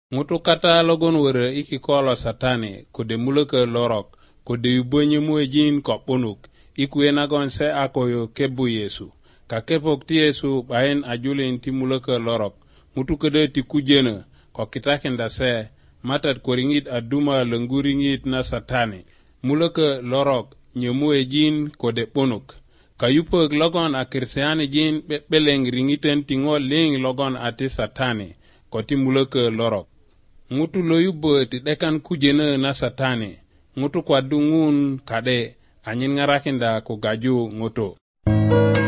Ngutu kata logon were iki kolo satani kode mulaka lorok kode yubonye muejin kopunuk ikue nagon se akoyo kebu Yesu. Ka kepok ti Yesu baen ajulin ti mulaka lorok. Ngutu kede ti kujena ko kitakenda se matat koringit aduma lenguringit na satani. Mulaka lorok nyemuejin kode punuk. Kayupog logon akirseani jin beleng ringiten tingol ling logon ati satani koti mulaka lorok. Ngutu loyubo ti dekan kujena na satani. Ngutu kwa dungun kade anyin ngarakinda kugaju ngutu.